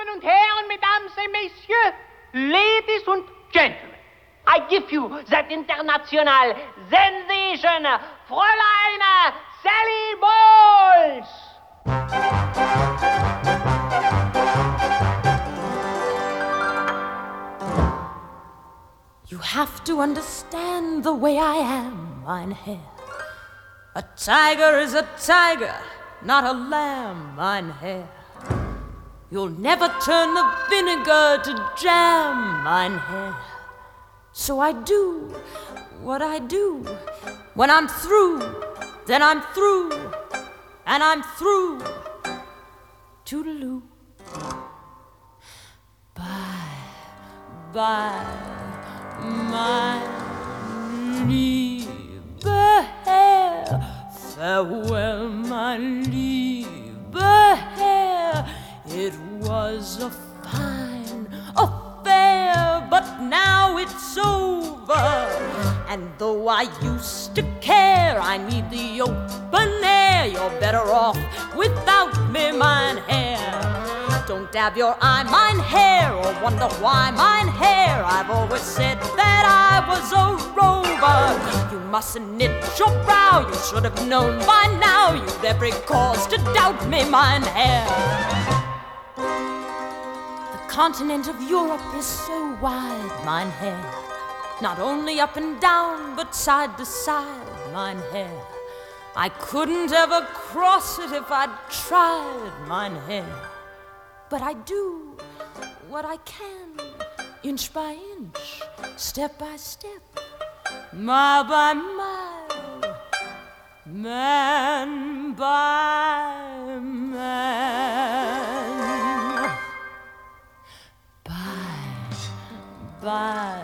Damen und Herren, Mesdames et Messieurs, Ladies und Gentlemen, I give you that international sensation, Fräulein Sally Bowles! You have to understand the way I am, mein Herr. A tiger is a tiger, not a lamb, mein Herr. You'll never turn the vinegar to jam, mein Herr. So I do what I do. When I'm through, then I'm through, and I'm through. Toodaloo. Bye, bye, mein lieber Herr. Farewell, mein lieber Herr. It was a fine affair, but now it's over. And though I used to care, I need the open air. You're better off without me, mein Herr. Don't dab your eye, mein Herr, or wonder why, mein Herr. I've always said that I was a rover. You mustn't knit your brow, you should have known by now. You've every cause to doubt me, mein Herr. The continent of Europe is so wide, mein Herr. Not only up and down, but side to side, mein Herr. I couldn't ever cross it if I'd tried, mein Herr. But I do what I can, inch by inch, step by step, mile by mile, man by man. Bye, bye,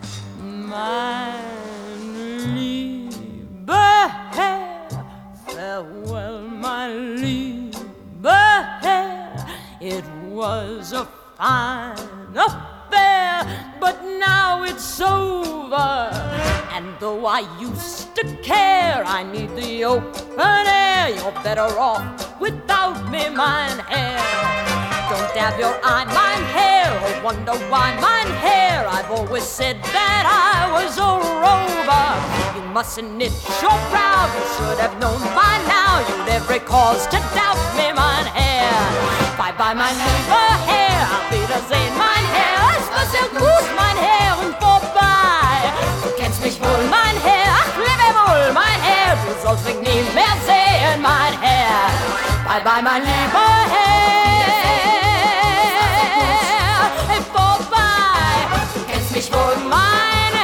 mein lieber Herr. Farewell, mein lieber Herr. It was a fine affair, but now it's over. And though I used to care, I need the open air. You're better off without me, mein Herr. Don't dab your eye, mein Herr, or wonder why, mein Herr. I've always said that I was a rover. You mustn't knit your brow, you should have known by now. You'd every cause to doubt me, mein Herr. Bye-bye, mein lieber Herr, auf Wiedersehen, mein Herr. Es war sehr gut, mein Herr, und vorbei. Du kennst mich wohl, mein Herr, ach, lebe wohl, mein Herr. Du sollst mich nie mehr sehen, mein Herr. Bye-bye, mein lieber Herr, vorbei. Du kennst mich wohl, mein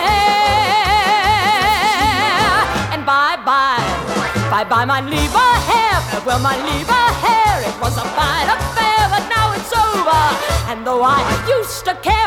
Herr. And bye-bye, bye-bye, mein lieber Herr. Farewell, mein lieber Herr. It was a fine affair, but now it's over. And though I used to care,